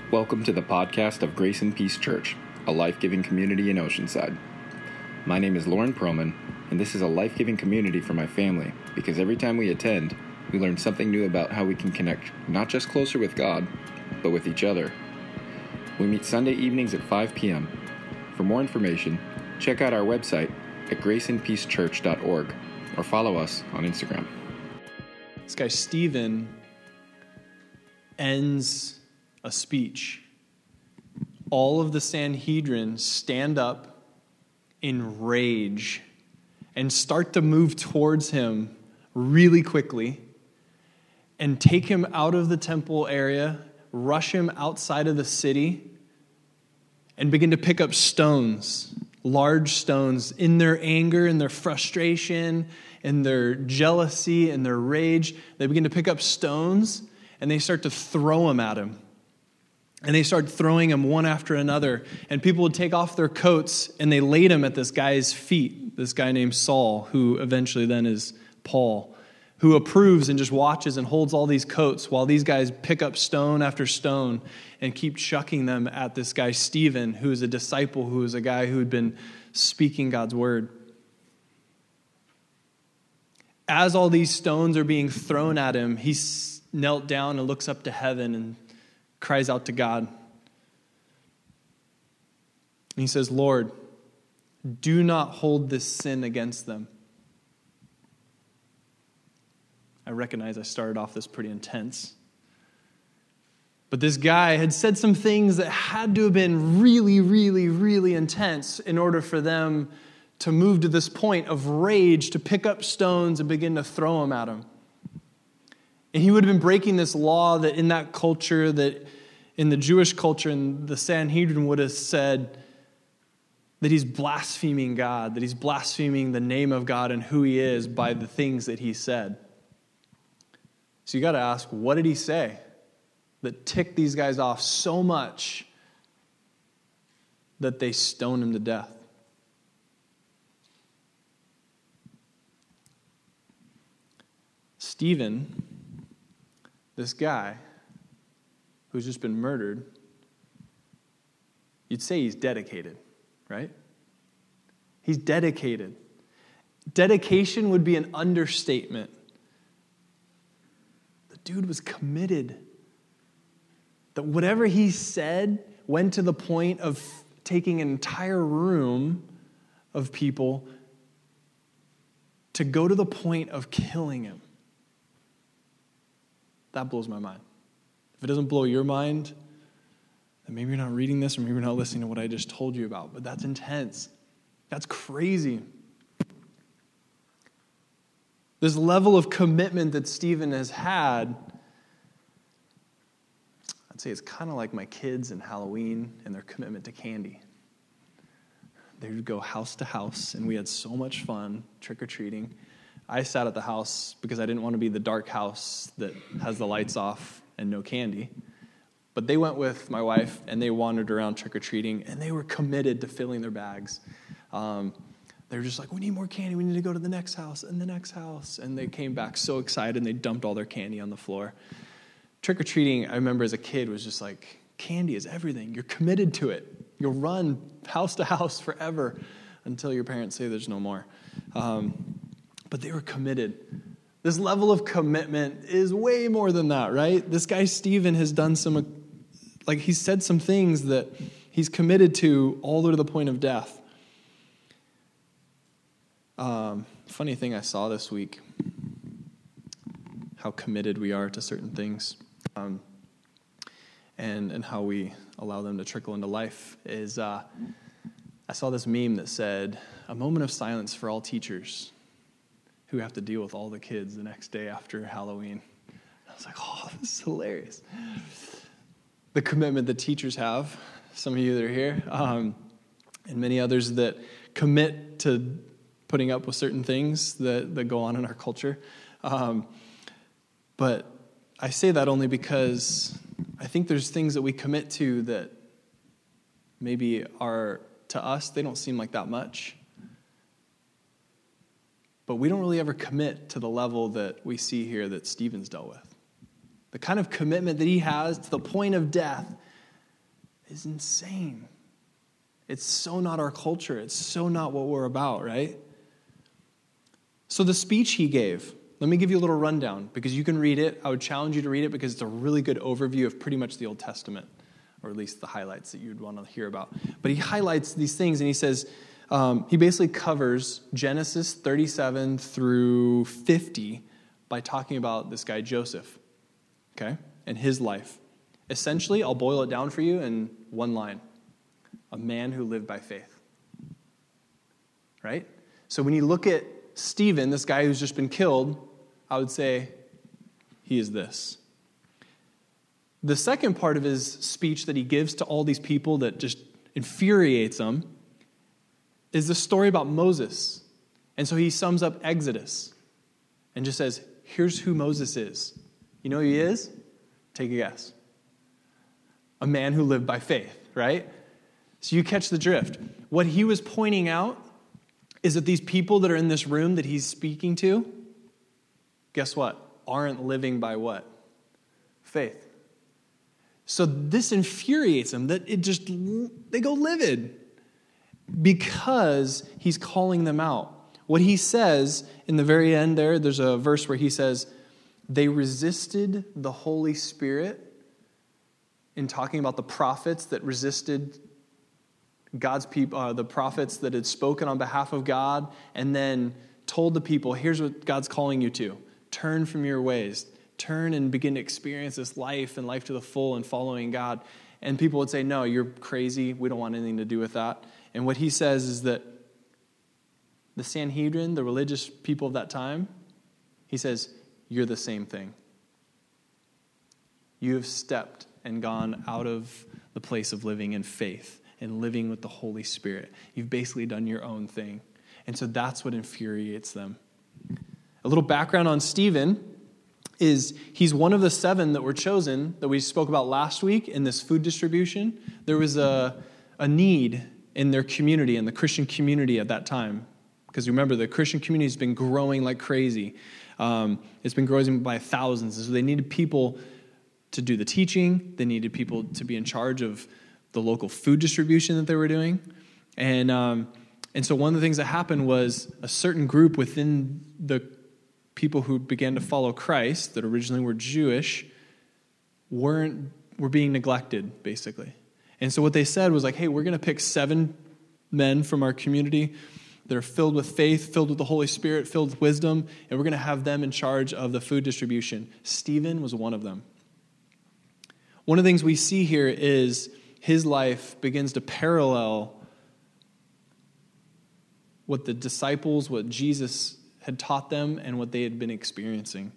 Welcome to the podcast of Grace and Peace Church, a life-giving community in Oceanside. My name is Lauren Perlman, and this is a life-giving community for my family because every time we attend, we learn something new about how we can connect not just closer with God, but with each other. We meet Sunday evenings at 5 p.m. For more information, check out our website at graceandpeacechurch.org or follow us on Instagram. This guy, Stephen, ends a speech. All of the Sanhedrin stand up in rage and start to move towards him really quickly and take him out of the temple area, rush him outside of the city, and begin to pick up stones, large stones, in their anger, in their frustration, in their jealousy, in their rage. They begin to pick up stones and they start to throw them at him. And they start throwing him one after another. And people would take off their coats and they laid him at this guy's feet, this guy named Saul, who eventually then is Paul, who approves and just watches and holds all these coats while these guys pick up stone after stone and keep chucking them at this guy, Stephen, who is a disciple, who is a guy who had been speaking God's word. As all these stones are being thrown at him, he knelt down and looks up to heaven and cries out to God. And he says, Lord, do not hold this sin against them. I recognize I started off this pretty intense. But this guy had said some things that had to have been really, really, really intense in order for them to move to this point of rage, to pick up stones and begin to throw them at him. And he would have been breaking this law that in that culture, that in the Jewish culture, and the Sanhedrin would have said that he's blaspheming God, that he's blaspheming the name of God and who he is by the things that he said. So you got to ask, what did he say that ticked these guys off so much that they stoned him to death? Stephen, this guy who's just been murdered, you'd say he's dedicated, right? He's dedicated. Dedication would be an understatement. The dude was committed. That whatever he said went to the point of taking an entire room of people to go to the point of killing him. That blows my mind. If it doesn't blow your mind, then maybe you're not reading this or maybe you're not listening to what I just told you about. But that's intense. That's crazy. This level of commitment that Stephen has had, I'd say it's kind of like my kids in Halloween and their commitment to candy. They would go house to house, and we had so much fun trick-or-treating. I sat at the house because I didn't want to be the dark house that has the lights off and no candy. But they went with my wife, and they wandered around trick-or-treating, and they were committed to filling their bags. They were just like, we need more candy. We need to go to the next house and the next house. And they came back so excited, and they dumped all their candy on the floor. Trick-or-treating, I remember as a kid, was just like, candy is everything. You're committed to it. You'll run house to house forever until your parents say there's no more. But they were committed. This level of commitment is way more than that, right? This guy, Stephen, has done he's said some things that he's committed to all the way to the point of death. Funny thing I saw this week, how committed we are to certain things, and how we allow them to trickle into life, is I saw this meme that said, a moment of silence for all teachers who have to deal with all the kids the next day after Halloween. I was like, oh, this is hilarious. The commitment that teachers have, some of you that are here, and many others that commit to putting up with certain things that go on in our culture. But I say that only because I think there's things that we commit to that maybe are, to us, they don't seem like that much. But we don't really ever commit to the level that we see here that Stephen's dealt with. The kind of commitment that he has to the point of death is insane. It's so not our culture. It's so not what we're about, right? So the speech he gave, let me give you a little rundown because you can read it. I would challenge you to read it because it's a really good overview of pretty much the Old Testament, or at least the highlights that you'd want to hear about. But he highlights these things and he says, he basically covers Genesis 37 through 50 by talking about this guy Joseph, okay, and his life. Essentially, I'll boil it down for you in one line. A man who lived by faith. Right? So when you look at Stephen, this guy who's just been killed, I would say he is this. The second part of his speech that he gives to all these people that just infuriates them is the story about Moses. And so he sums up Exodus and just says, here's who Moses is. You know who he is? Take a guess. A man who lived by faith, right? So you catch the drift. What he was pointing out is that these people that are in this room that he's speaking to, guess what? Aren't living by what? Faith. So this infuriates them that they go livid because he's calling them out. What he says in the very end there's a verse where he says, they resisted the Holy Spirit in talking about the prophets that resisted God's people, the prophets that had spoken on behalf of God, and then told the people, here's what God's calling you to. Turn from your ways. Turn and begin to experience this life and life to the full and following God. And people would say, no, you're crazy. We don't want anything to do with that. And what he says is that the Sanhedrin, the religious people of that time, he says, you're the same thing. You have stepped and gone out of the place of living in faith and living with the Holy Spirit. You've basically done your own thing. And so that's what infuriates them. A little background on Stephen is he's one of the 7 that were chosen that we spoke about last week in this food distribution. There was a need in their community, in the Christian community at that time. Because remember, the Christian community has been growing like crazy. It's been growing by thousands. And so they needed people to do the teaching. They needed people to be in charge of the local food distribution that they were doing. And so one of the things that happened was a certain group within the people who began to follow Christ that originally were Jewish were being neglected, basically. And so what they said was like, hey, we're going to pick 7 men from our community that are filled with faith, filled with the Holy Spirit, filled with wisdom, and we're going to have them in charge of the food distribution. Stephen was one of them. One of the things we see here is his life begins to parallel what the disciples, what Jesus had taught them, and what they had been experiencing.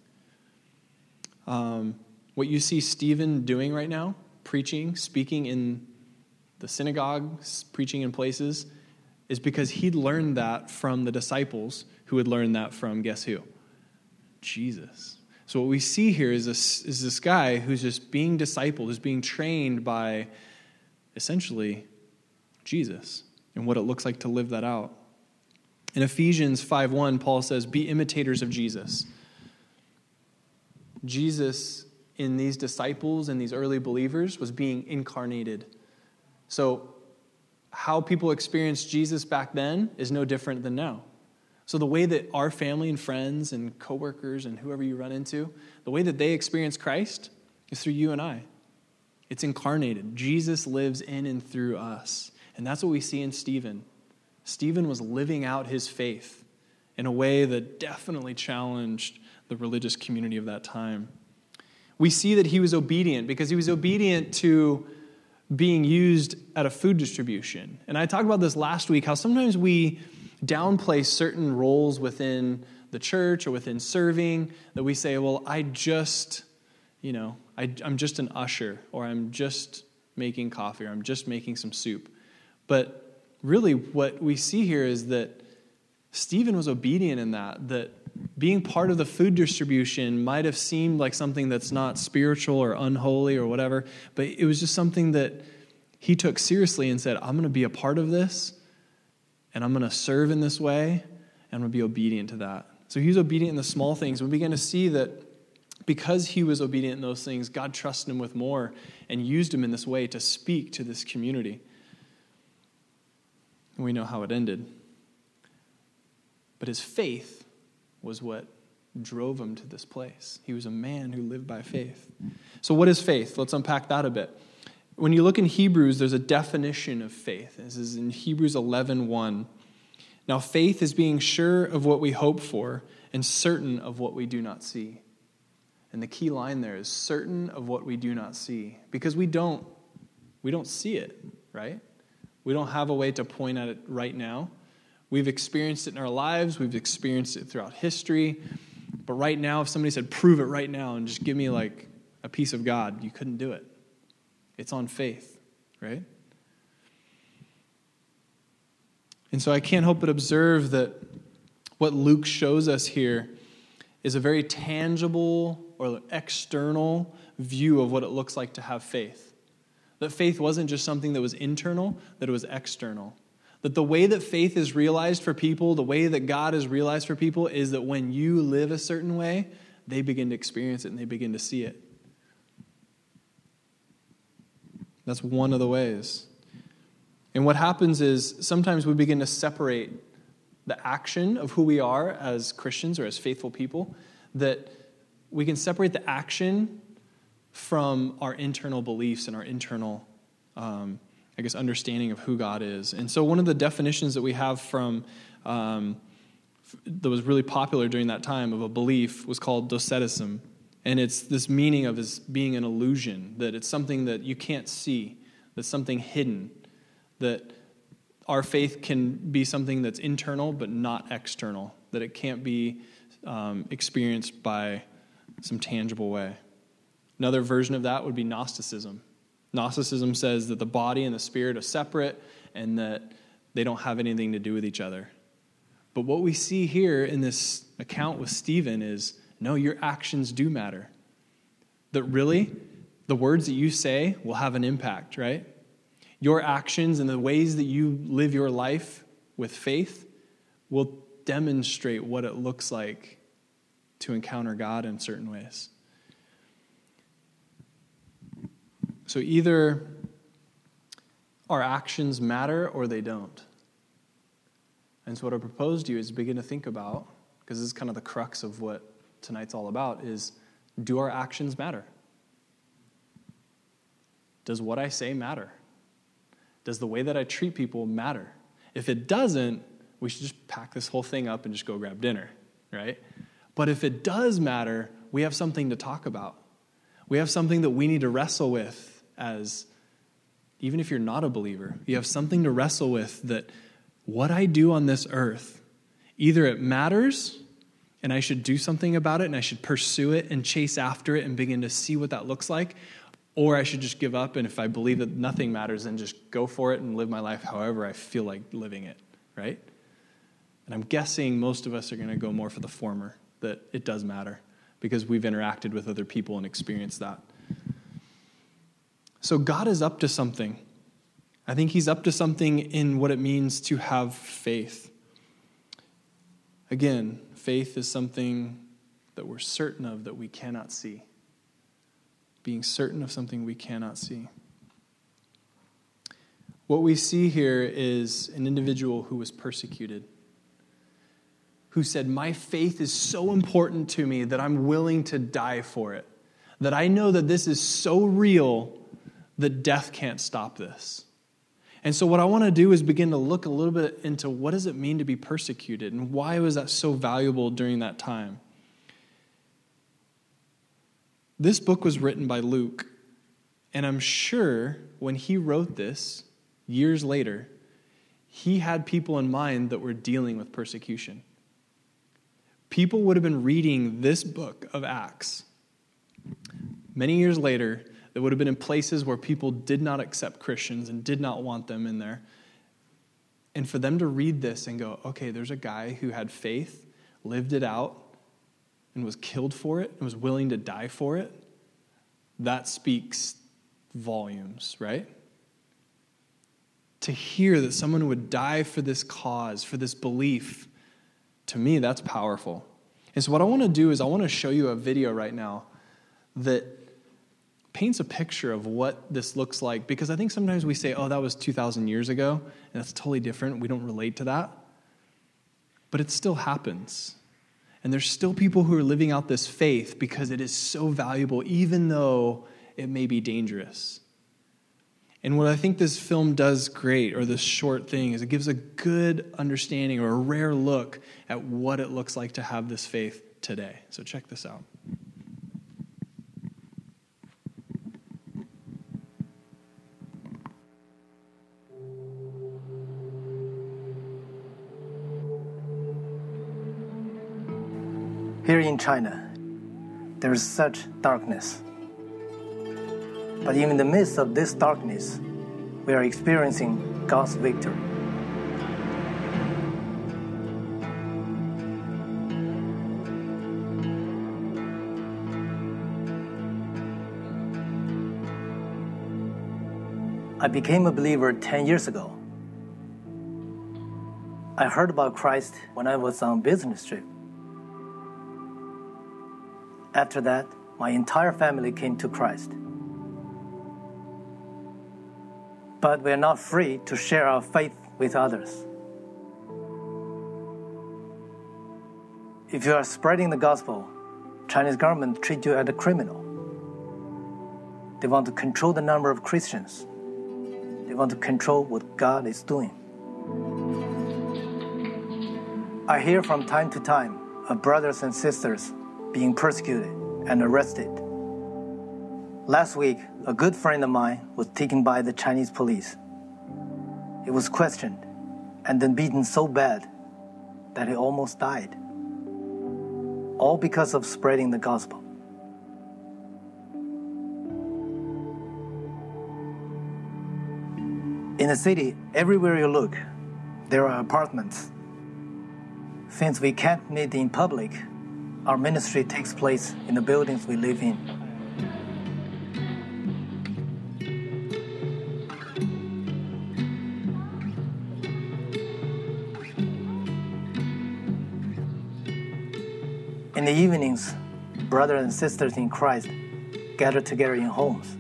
What you see Stephen doing right now, preaching, speaking in the synagogue, preaching in places, is because he'd learned that from the disciples who had learned that from, guess who? Jesus. So what we see here is this guy who's just being discipled, who's being trained by essentially Jesus and what it looks like to live that out. In Ephesians 5:1, Paul says, be imitators of Jesus. Jesus, in these disciples and these early believers, was being incarnated. So how people experienced Jesus back then is no different than now. So the way that our family and friends and coworkers and whoever you run into, the way that they experience Christ is through you and I. It's incarnated. Jesus lives in and through us. And that's what we see in Stephen. Stephen was living out his faith in a way that definitely challenged the religious community of that time. We see that he was obedient because he was obedient to being used at a food distribution. And I talked about this last week, how sometimes we downplay certain roles within the church or within serving, that we say, well, I'm just an usher, or I'm just making coffee, or I'm just making some soup. But really what we see here is that Stephen was obedient in that being part of the food distribution might have seemed like something that's not spiritual or unholy or whatever, but it was just something that he took seriously and said, I'm going to be a part of this, and I'm going to serve in this way, and I'm going to be obedient to that. So he was obedient in the small things. We begin to see that because he was obedient in those things, God trusted him with more and used him in this way to speak to this community. And we know how it ended. But his faith was what drove him to this place. He was a man who lived by faith. So what is faith? Let's unpack that a bit. When you look in Hebrews, there's a definition of faith. This is in Hebrews 11:1. Now faith is being sure of what we hope for and certain of what we do not see. And the key line there is certain of what we do not see. Because we don't see it, right? We don't have a way to point at it right now. We've experienced it in our lives. We've experienced it throughout history. But right now, if somebody said, prove it right now and just give me like a piece of God, you couldn't do it. It's on faith, right? And so I can't help but observe that what Luke shows us here is a very tangible or external view of what it looks like to have faith. That faith wasn't just something that was internal, that it was external. That the way that faith is realized for people, the way that God is realized for people, is that when you live a certain way, they begin to experience it and they begin to see it. That's one of the ways. And what happens is sometimes we begin to separate the action of who we are as Christians or as faithful people, that we can separate the action from our internal beliefs and our internal understanding of who God is. And so one of the definitions that we have from that was really popular during that time of a belief was called docetism. And it's this meaning of as being an illusion, that it's something that you can't see, that's something hidden, that our faith can be something that's internal but not external, that it can't be experienced by some tangible way. Another version of that would be Gnosticism. Gnosticism says that the body and the spirit are separate and that they don't have anything to do with each other. But what we see here in this account with Stephen is, no, your actions do matter. That really, the words that you say will have an impact, right? Your actions and the ways that you live your life with faith will demonstrate what it looks like to encounter God in certain ways. So either our actions matter or they don't. And so what I propose to you is begin to think about, because this is kind of the crux of what tonight's all about, is do our actions matter? Does what I say matter? Does the way that I treat people matter? If it doesn't, we should just pack this whole thing up and just go grab dinner, right? But if it does matter, we have something to talk about. We have something that we need to wrestle with as, even if you're not a believer, you have something to wrestle with that what I do on this earth, either it matters and I should do something about it and I should pursue it and chase after it and begin to see what that looks like, or I should just give up, and if I believe that nothing matters, then just go for it and live my life however I feel like living it, right? And I'm guessing most of us are going to go more for the former, that it does matter, because we've interacted with other people and experienced that. So God is up to something. I think he's up to something in what it means to have faith. Again, faith is something that we're certain of that we cannot see. Being certain of something we cannot see. What we see here is an individual who was persecuted, who said, my faith is so important to me that I'm willing to die for it, that I know that this is so real that death can't stop this. And so what I want to do is begin to look a little bit into what does it mean to be persecuted and why was that so valuable during that time. This book was written by Luke, and I'm sure when he wrote this years later, he had people in mind that were dealing with persecution. People would have been reading this book of Acts many years later that would have been in places where people did not accept Christians and did not want them in there. And for them to read this and go, okay, there's a guy who had faith, lived it out, and was killed for it, and was willing to die for it, that speaks volumes, right? To hear that someone would die for this cause, for this belief, to me, that's powerful. And so what I want to do is I want to show you a video right now that paints a picture of what this looks like. Because I think sometimes we say, oh, that was 2,000 years ago, and that's totally different. We don't relate to that. But it still happens. And there's still people who are living out this faith because it is so valuable, even though it may be dangerous. And what I think this film does great, or this short thing, is it gives a good understanding or a rare look at what it looks like to have this faith today. So check this out. Here in China, there is such darkness. But even in the midst of this darkness, we are experiencing God's victory. I became a believer 10 years ago. I heard about Christ when I was on a business trip. After that, my entire family came to Christ. But we are not free to share our faith with others. If you are spreading the gospel, Chinese government treat you as a criminal. They want to control the number of Christians. They want to control what God is doing. I hear from time to time of brothers and sisters being persecuted and arrested. Last week, a good friend of mine was taken by the Chinese police. He was questioned and then beaten so bad that he almost died. All because of spreading the gospel. In the city, everywhere you look, there are apartments. Since we can't meet in public, our ministry takes place in the buildings we live in. In the evenings, brothers and sisters in Christ gather together in homes.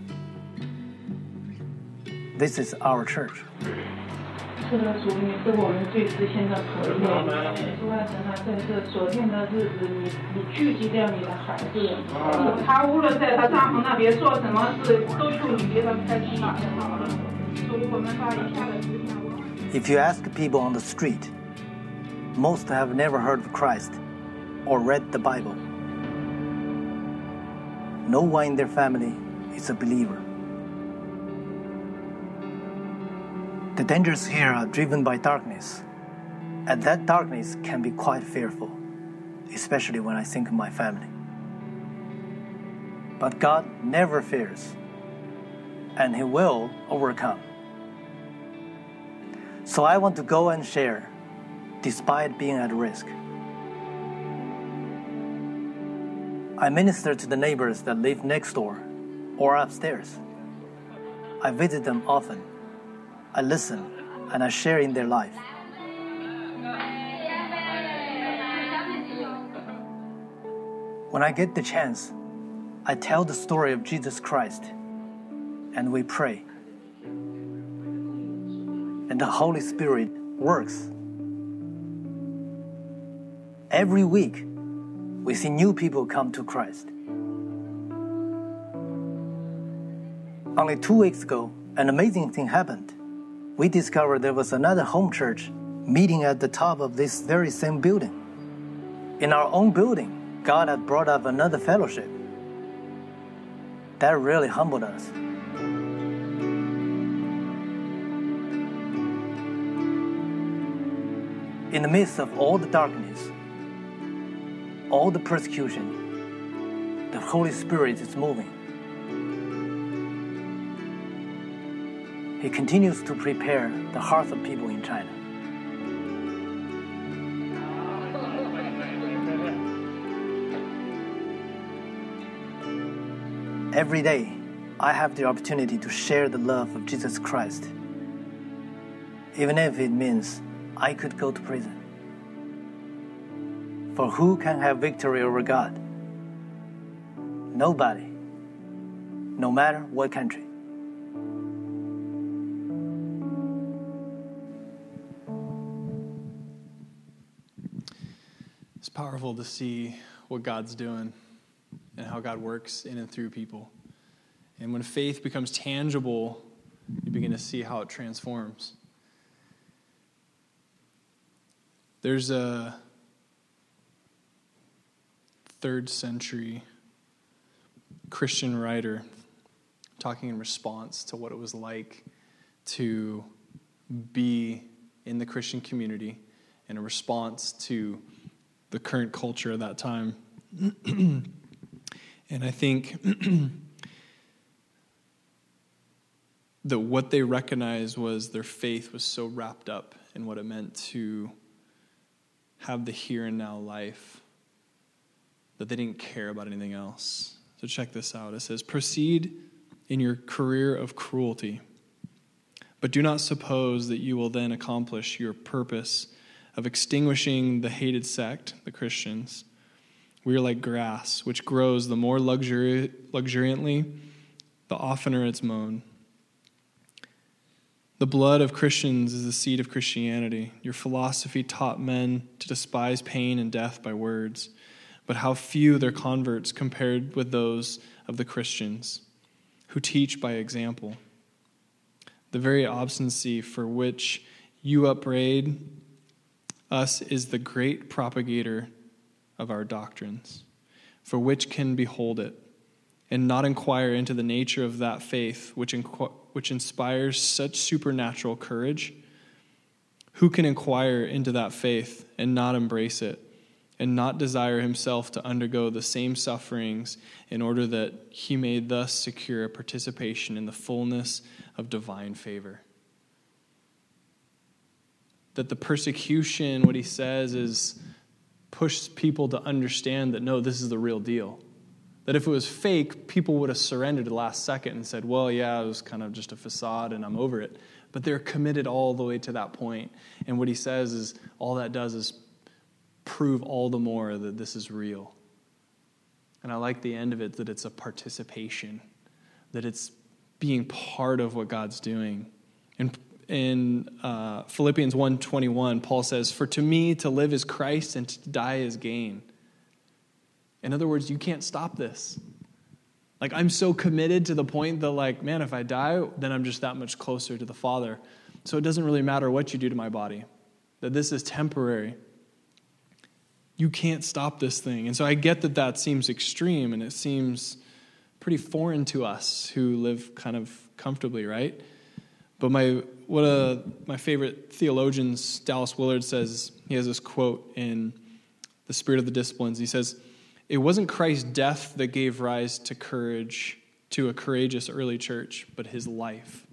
This is our church. 这个主，你是我们最知心的朋友。主啊，神啊，在这昨天的日子，你聚集掉你的孩子。她无论在她帐篷那边做什么事，都求你别让开心了。所以我们把以下的事项。 If you ask people on the street, most have never heard of Christ or read the Bible. No one in their family is a believer. The dangers here are driven by darkness, and that darkness can be quite fearful, especially when I think of my family. But God never fears, and He will overcome. So I want to go and share, despite being at risk. I minister to the neighbors that live next door or upstairs. I visit them often. I listen and I share in their life. When I get the chance, I tell the story of Jesus Christ and we pray. And the Holy Spirit works. Every week, we see new people come to Christ. Only 2 weeks ago, an amazing thing happened. We discovered there was another home church meeting at the top of this very same building. In our own building, God had brought up another fellowship. That really humbled us. In the midst of all the darkness, all the persecution, the Holy Spirit is moving. He continues to prepare the hearts of people in China. Every day, I have the opportunity to share the love of Jesus Christ, even if it means I could go to prison. For who can have victory over God? Nobody no matter what country. It's powerful to see what God's doing and how God works in and through people. And when faith becomes tangible, you begin to see how it transforms. There's a 3rd century Christian writer talking in response to what it was like to be in the Christian community in a response to the current culture of that time. And I think that what they recognized was their faith was so wrapped up in what it meant to have the here and now life that they didn't care about anything else. So check this out. It says, "Proceed in your career of cruelty, but do not suppose that you will then accomplish your purpose of extinguishing the hated sect, the Christians. We are like grass, which grows the more luxuriantly, the oftener it's mown. The blood of Christians is the seed of Christianity. Your philosophy taught men to despise pain and death by words, but how few their converts compared with those of the Christians, who teach by example. The very obstinacy for which you upbraid us is the great propagator of our doctrines, for which can behold it, and not inquire into the nature of that faith which inspires such supernatural courage? Who can inquire into that faith and not embrace it, and not desire himself to undergo the same sufferings in order that he may thus secure a participation in the fullness of divine favor?" That the persecution, what he says, is push people to understand that, no, this is the real deal. That if it was fake, people would have surrendered at the last second and said, well, yeah, it was kind of just a facade and I'm over it. But they're committed all the way to that point. And what he says is all that does is prove all the more that this is real. And I like the end of it, that it's a participation, that it's being part of what God's doing. And in Philippians 1:21, Paul says, "For to me to live is Christ and to die is gain." In other words, you can't stop this. Like, I'm so committed to the point that, like, man, if I die, then I'm just that much closer to the Father. So it doesn't really matter what you do to my body, that this is temporary. You can't stop this thing. And so I get that that seems extreme, and it seems pretty foreign to us who live kind of comfortably, right? But one of my favorite theologians, Dallas Willard, says, he has this quote in The Spirit of the Disciplines. He says, "It wasn't Christ's death that gave rise to courage to a courageous early church, but his life."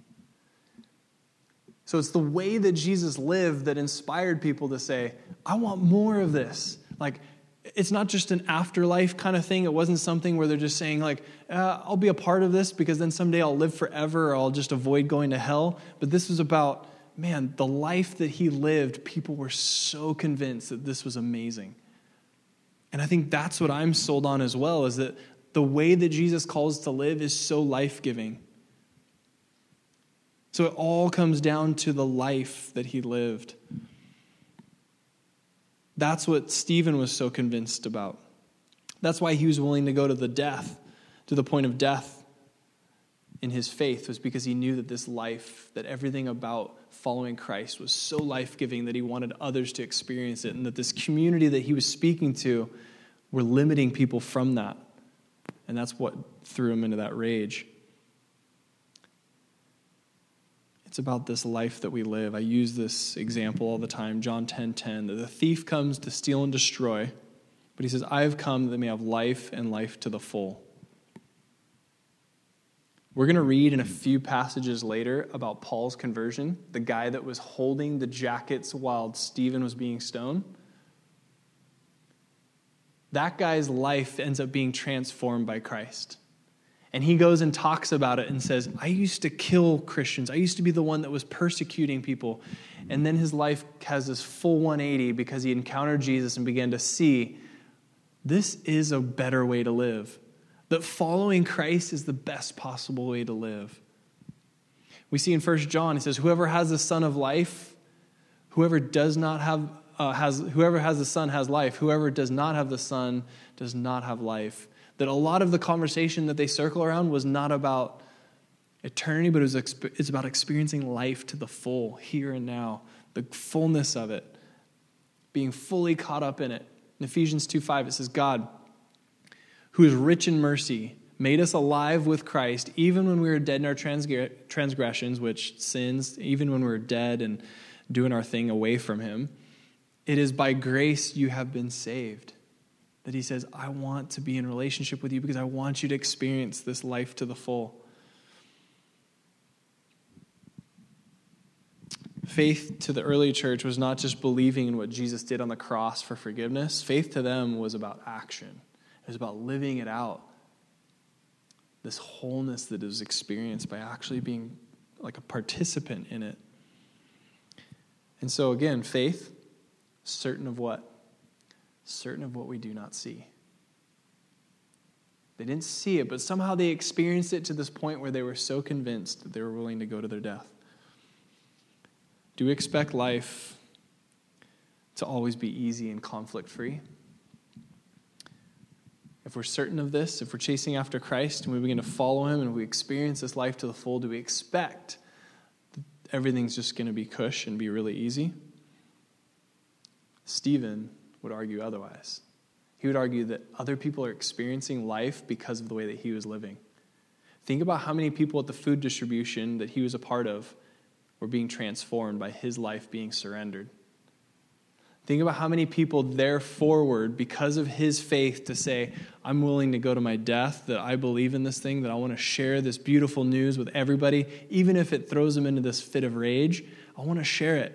So it's the way that Jesus lived that inspired people to say, I want more of this. Like, it's not just an afterlife kind of thing. It wasn't something where they're just saying, like, I'll be a part of this because then someday I'll live forever or I'll just avoid going to hell. But this was about, man, the life that he lived. People were so convinced that this was amazing. And I think that's what I'm sold on as well, is that the way that Jesus calls to live is so life-giving. So it all comes down to the life that he lived. That's what Stephen was so convinced about. That's why he was willing to go to the point of death in his faith, was because he knew that this life, that everything about following Christ was so life-giving that he wanted others to experience it, and that this community that he was speaking to were limiting people from that. And that's what threw him into that rage. It's about this life that we live. I use this example all the time, John 10:10, that the thief comes to steal and destroy, but he says, I have come that they may have life and life to the full. We're going to read in a few passages later about Paul's conversion, the guy that was holding the jackets while Stephen was being stoned. That guy's life ends up being transformed by Christ. And he goes and talks about it and says, I used to kill Christians. I used to be the one that was persecuting people. And then his life has this full 180 because he encountered Jesus and began to see, this is a better way to live. that following Christ is the best possible way to live. We see in 1 John, he says, whoever has the Son of life, whoever has the Son has life. Whoever does not have the Son does not have life. That a lot of the conversation that they circle around was not about eternity, but it's about experiencing life to the full, here and now, the fullness of it, being fully caught up in it. In Ephesians 2:5, it says, God, who is rich in mercy, made us alive with Christ, even when we were dead in our transgressions, which sins, even when we were dead and doing our thing away from him. It is by grace you have been saved. That he says, I want to be in relationship with you because I want you to experience this life to the full. Faith to the early church was not just believing in what Jesus did on the cross for forgiveness. Faith to them was about action. It was about living it out. This wholeness that is experienced by actually being like a participant in it. And so again, faith, certain of what? Certain of what we do not see. They didn't see it, but somehow they experienced it to this point where they were so convinced that they were willing to go to their death. Do we expect life to always be easy and conflict-free? If we're certain of this, if we're chasing after Christ and we begin to follow him and we experience this life to the full, do we expect that everything's just going to be cush and be really easy? Stephen would argue otherwise. He would argue that other people are experiencing life because of the way that he was living. Think about how many people at the food distribution that he was a part of were being transformed by his life being surrendered. Think about how many people there forward, because of his faith, to say, I'm willing to go to my death, that I believe in this thing, that I want to share this beautiful news with everybody, even if it throws them into this fit of rage, I want to share it.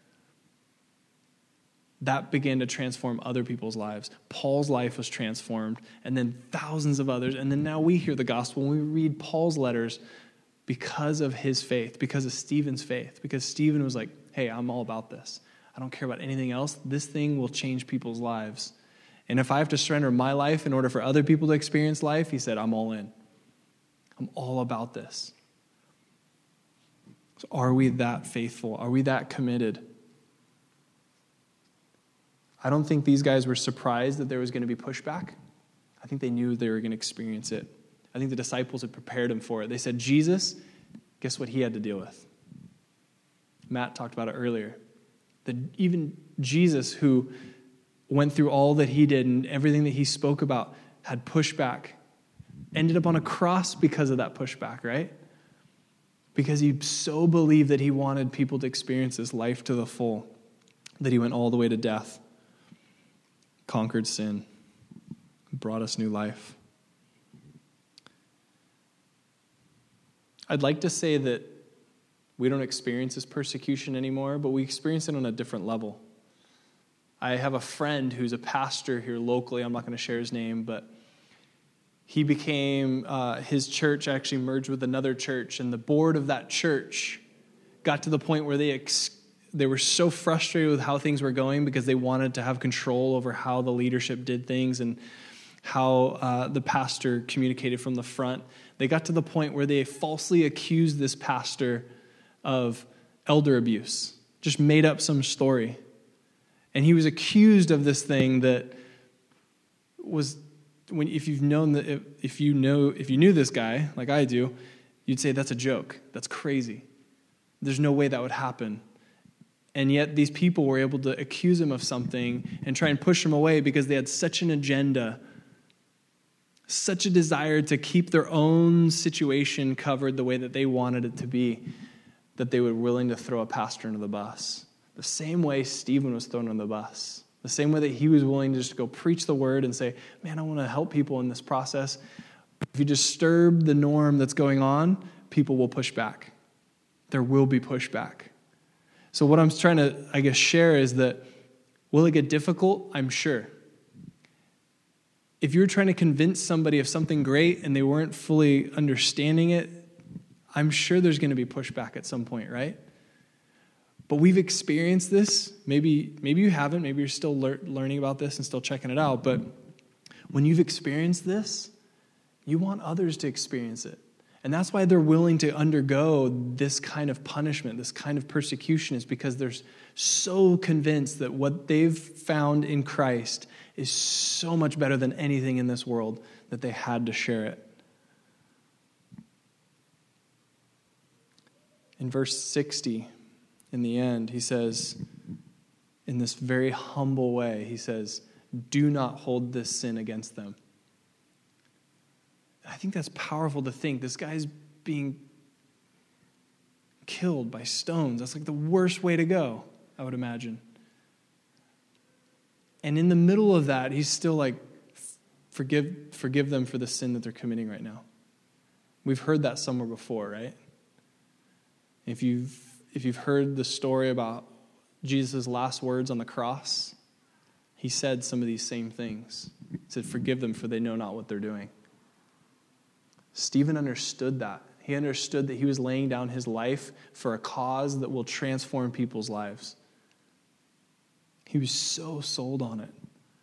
That began to transform other people's lives. Paul's life was transformed, and then thousands of others. And then now we hear the gospel, and we read Paul's letters because of his faith, because of Stephen's faith, because Stephen was like, hey, I'm all about this. I don't care about anything else. This thing will change people's lives. And if I have to surrender my life in order for other people to experience life, he said, I'm all in. I'm all about this. So are we that faithful? Are we that committed? I don't think these guys were surprised that there was going to be pushback. I think they knew they were going to experience it. I think the disciples had prepared him for it. They said, Jesus, guess what he had to deal with? Matt talked about it earlier. That even Jesus, who went through all that he did and everything that he spoke about, had pushback, ended up on a cross because of that pushback, right? Because he so believed that he wanted people to experience this life to the full, that he went all the way to death, conquered sin, brought us new life. I'd like to say that we don't experience this persecution anymore, but we experience it on a different level. I have a friend who's a pastor here locally. I'm not going to share his name, but he became, his church actually merged with another church, and the board of that church got to the point where they were so frustrated with how things were going because they wanted to have control over how the leadership did things and how the pastor communicated from the front. They got to the point where they falsely accused this pastor of elder abuse, just made up some story. And he was accused of this thing that was, if you knew this guy like I do, you'd say that's a joke. That's crazy. There's no way that would happen. And yet these people were able to accuse him of something and try and push him away because they had such an agenda, such a desire to keep their own situation covered the way that they wanted it to be, that they were willing to throw a pastor under the bus. The same way Stephen was thrown on the bus. The same way that he was willing to just go preach the word and say, man, I want to help people in this process. If you disturb the norm that's going on, people will push back. There will be pushback. So what I'm trying to, share is that, will it get difficult? I'm sure. If you're trying to convince somebody of something great and they weren't fully understanding it, I'm sure there's going to be pushback at some point, right? But we've experienced this. Maybe you haven't. Maybe you're still learning about this and still checking it out. But when you've experienced this, You want others to experience it. And that's why they're willing to undergo this kind of punishment, this kind of persecution, is because they're so convinced that what they've found in Christ is so much better than anything in this world that they had to share it. In verse 60, in the end, he says, in this very humble way, he says, do not hold this sin against them. I think that's powerful to think. This guy's being killed by stones. That's like the worst way to go, I would imagine. And in the middle of that, he's still like, forgive them for the sin that they're committing right now. We've heard that somewhere before, right? If you've heard the story about Jesus' last words on the cross, he said some of these same things. He said, forgive them for they know not what they're doing. Stephen understood that. He understood that he was laying down his life for a cause that will transform people's lives. He was so sold on it.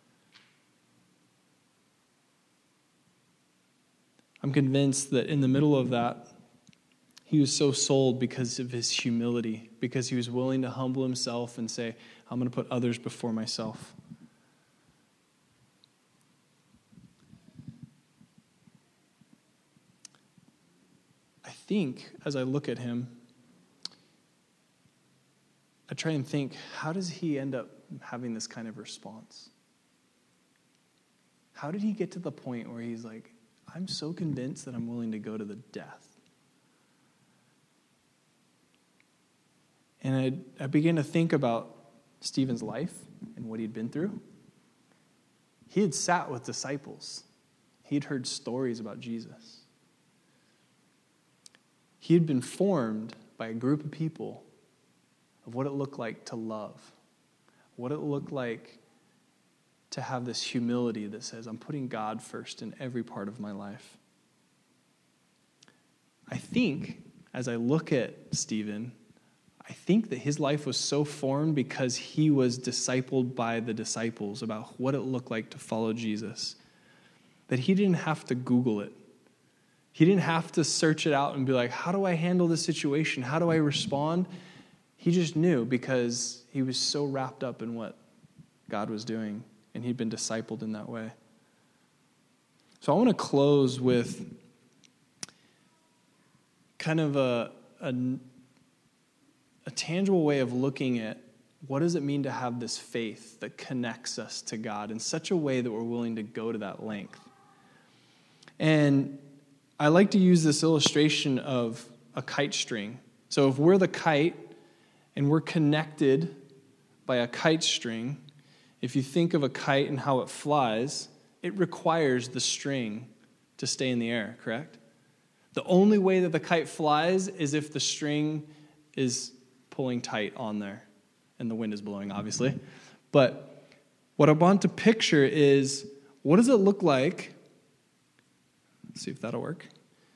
I'm convinced that in the middle of that, he was so sold because of his humility, because he was willing to humble himself and say, I'm going to put others before myself. I think, as I look at him, I try and think, how does he end up having this kind of response? How did he get to the point where he's like, I'm so convinced that I'm willing to go to the death? And I began to think about Stephen's life and what he'd been through. He had sat with disciples. He'd heard stories about Jesus. He had been formed by a group of people of what it looked like to love, what it looked like to have this humility that says, I'm putting God first in every part of my life. I think, as I look at Stephen, I think that his life was so formed because he was discipled by the disciples about what it looked like to follow Jesus, that he didn't have to Google it. He didn't have to search it out and be like, how do I handle this situation? How do I respond? He just knew because he was so wrapped up in what God was doing, and he'd been discipled in that way. So I want to close with kind of a tangible way of looking at what does it mean to have this faith that connects us to God in such a way that we're willing to go to that length. And I like to use this illustration of a kite string. So if we're the kite and we're connected by a kite string, if you think of a kite and how it flies, it requires the string to stay in the air, correct? The only way that the kite flies is if the string is pulling tight on there and the wind is blowing, obviously. But what I want to picture is, what does it look like? Let's see if that'll work.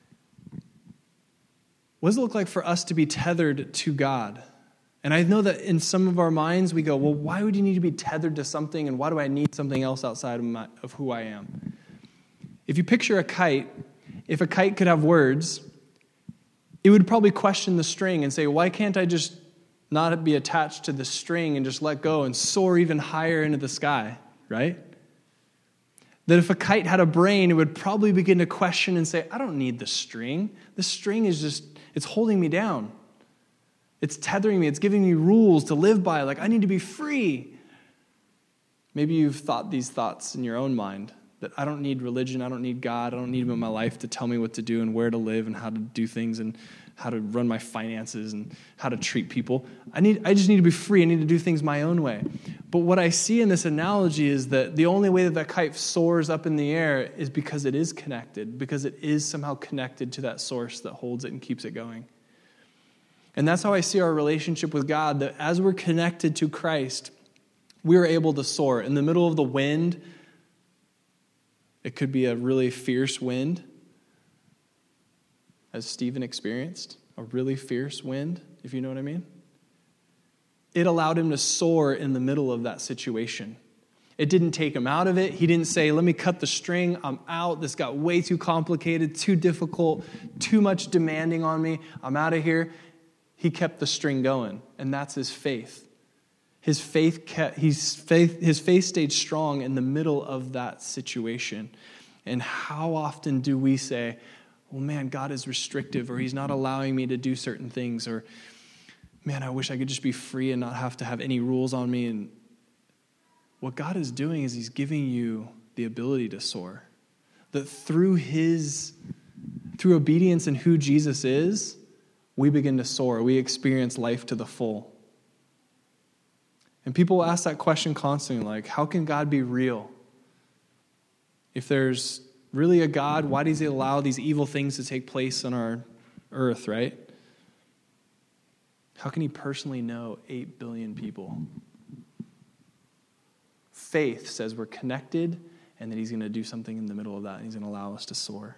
What does it look like for us to be tethered to God? And I know that in some of our minds we go, well, why would you need to be tethered to something, and why do I need something else outside of who I am? If you picture a kite, if a kite could have words, it would probably question the string and say, why can't I just not be attached to the string and just let go and soar even higher into the sky, right? That if a kite had a brain, it would probably begin to question and say, I don't need the string. The string is just, it's holding me down. It's tethering me. It's giving me rules to live by. Like, I need to be free. Maybe you've thought these thoughts in your own mind, that I don't need religion, I don't need God, I don't need him in my life to tell me what to do and where to live and how to do things and how to run my finances and how to treat people. I just need to be free. I need to do things my own way. But what I see in this analogy is that the only way that that kite soars up in the air is because it is connected, because it is somehow connected to that source that holds it and keeps it going. And that's how I see our relationship with God, that as we're connected to Christ, we're able to soar. In the middle of the wind, it could be a really fierce wind, as Stephen experienced, a really fierce wind, if you know what I mean. It allowed him to soar in the middle of that situation. It didn't take him out of it. He didn't say, let me cut the string. I'm out. This got way too complicated, too difficult, too much demanding on me. I'm out of here. He kept the string going, and that's his faith. His faith stayed strong in the middle of that situation. And how often do we say, well, man, God is restrictive, or he's not allowing me to do certain things, or man, I wish I could just be free and not have to have any rules on me. And what God is doing is he's giving you the ability to soar. That through obedience and who Jesus is, we begin to soar. We experience life to the full. And people ask that question constantly, like, how can God be real? If there's really a God, why does he allow these evil things to take place on our earth, right? How can he personally know 8 billion people? Faith says we're connected and that he's going to do something in the middle of that, and he's going to allow us to soar.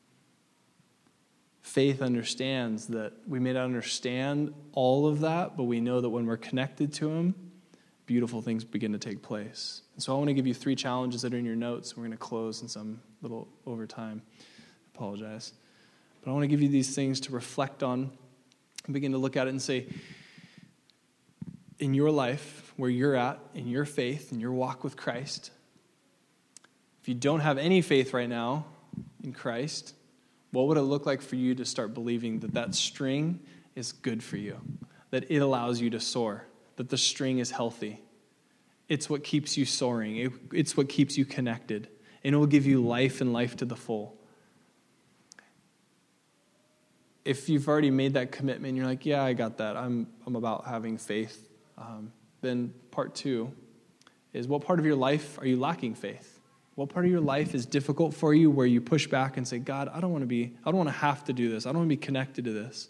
Faith understands that we may not understand all of that, but we know that when we're connected to him, beautiful things begin to take place. And so I want to give you 3 challenges that are in your notes. We're going to close in some little overtime. I apologize. But I want to give you these things to reflect on and begin to look at it and say, in your life, where you're at, in your faith, in your walk with Christ, if you don't have any faith right now in Christ, what would it look like for you to start believing that that string is good for you, that it allows you to soar, that the string is healthy? It's what keeps you soaring. It's what keeps you connected, and it will give you life and life to the full. If you've already made that commitment, and you're like, yeah, I got that. I'm about having faith. Then part 2 is, what part of your life are you lacking faith? What part of your life is difficult for you, where you push back and say, God, I don't want to have to do this. I don't want to be connected to this.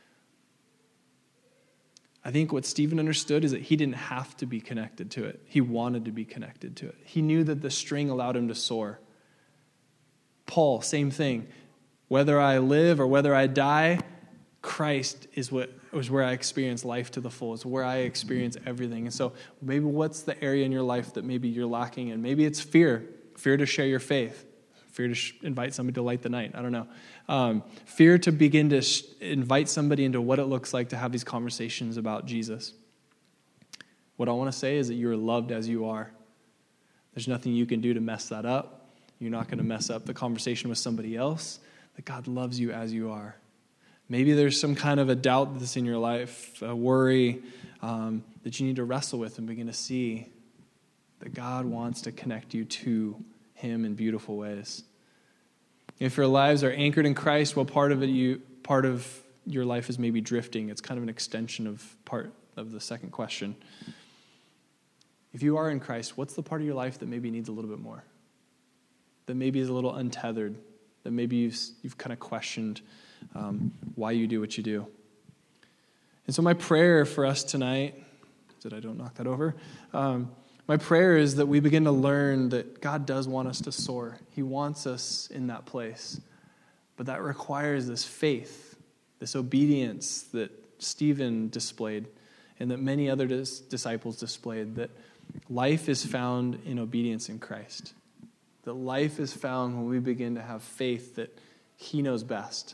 I think what Stephen understood is that he didn't have to be connected to it. He wanted to be connected to it. He knew that the string allowed him to soar. Paul, same thing. Whether I live or whether I die, Christ is where I experience life to the full. It's where I experience everything. And so maybe what's the area in your life that maybe you're lacking in? Maybe it's fear to share your faith, fear to invite somebody to light the night. I don't know. Fear to begin to invite somebody into what it looks like to have these conversations about Jesus. What I want to say is that you're loved as you are. There's nothing you can do to mess that up. You're not going to mess up the conversation with somebody else. That God loves you as you are. Maybe there's some kind of a doubt that's in your life, a worry that you need to wrestle with and begin to see that God wants to connect you to him in beautiful ways. If your lives are anchored in Christ, well, part of your life is maybe drifting. It's kind of an extension of part of the second question. If you are in Christ, what's the part of your life that maybe needs a little bit more? That maybe is a little untethered? That maybe you've kind of questioned why you do what you do? And so my prayer for us tonight, that I don't knock that over, my prayer is that we begin to learn that God does want us to soar. He wants us in that place. But that requires this faith, this obedience that Stephen displayed and that many other disciples displayed, that life is found in obedience in Christ. That life is found when we begin to have faith that he knows best.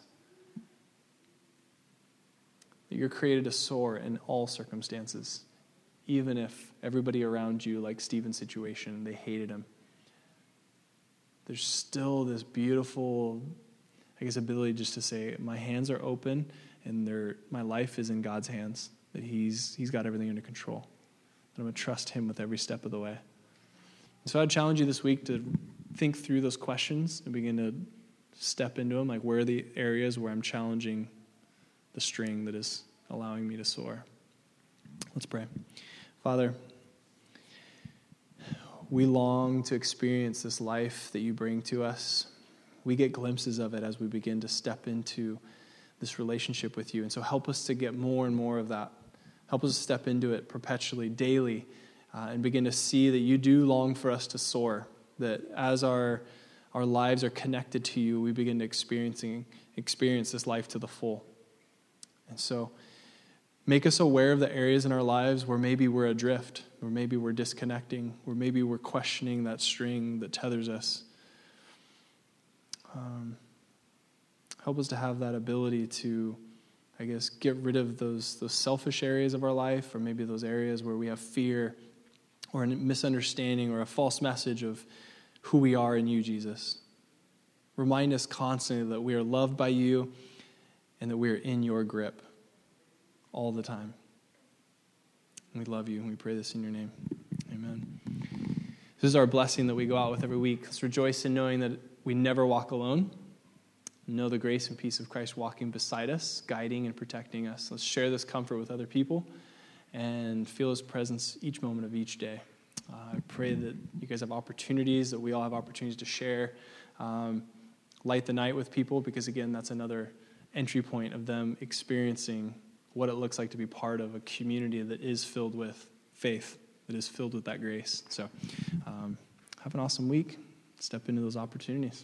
That you're created to soar in all circumstances. Even if everybody around you, like Stephen's situation, they hated him. There's still this beautiful, ability just to say, my hands are open and my life is in God's hands. That he's got everything under control. And I'm going to trust him with every step of the way. And so I'd challenge you this week to think through those questions and begin to step into them. Like, where are the areas where I'm challenging the string that is allowing me to soar? Let's pray. Father, we long to experience this life that you bring to us. We get glimpses of it as we begin to step into this relationship with you. And so help us to get more and more of that. Help us to step into it perpetually, daily, and begin to see that you do long for us to soar. That as our lives are connected to you, we begin to experience this life to the full. And so Make us aware of the areas in our lives where maybe we're adrift, or maybe we're disconnecting, or maybe we're questioning that string that tethers us. Help us to have that ability to, get rid of those selfish areas of our life, or maybe those areas where we have fear or a misunderstanding or a false message of who we are in you, Jesus. Remind us constantly that we are loved by you and that we are in your grip all the time. We love you, and we pray this in your name. Amen. This is our blessing that we go out with every week. Let's rejoice in knowing that we never walk alone. Know the grace and peace of Christ walking beside us, guiding and protecting us. Let's share this comfort with other people and feel his presence each moment of each day. I pray that you guys have opportunities, that we all have opportunities to share, light the night with people, because again, that's another entry point of them experiencing what it looks like to be part of a community that is filled with faith, that is filled with that grace. So have an awesome week. Step into those opportunities.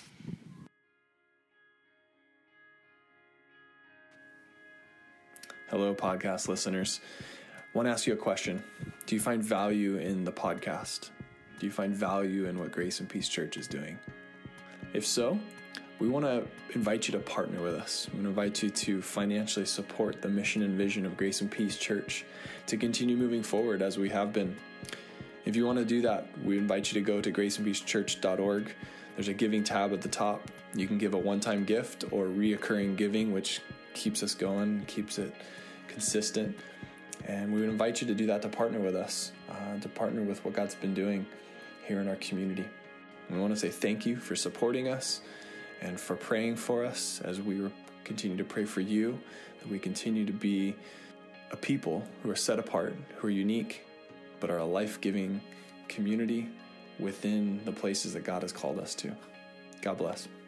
Hello, podcast listeners. I want to ask you a question. Do you find value in the podcast? Do you find value in what Grace and Peace Church is doing? If so, we want to invite you to partner with us. We want to invite you to financially support the mission and vision of Grace and Peace Church to continue moving forward as we have been. If you want to do that, we invite you to go to graceandpeacechurch.org. There's a giving tab at the top. You can give a one-time gift or reoccurring giving, which keeps us going, keeps it consistent. And we would invite you to do that, to partner with us, to partner with what God's been doing here in our community. And we want to say thank you for supporting us and for praying for us as we continue to pray for you, that we continue to be a people who are set apart, who are unique, but are a life-giving community within the places that God has called us to. God bless.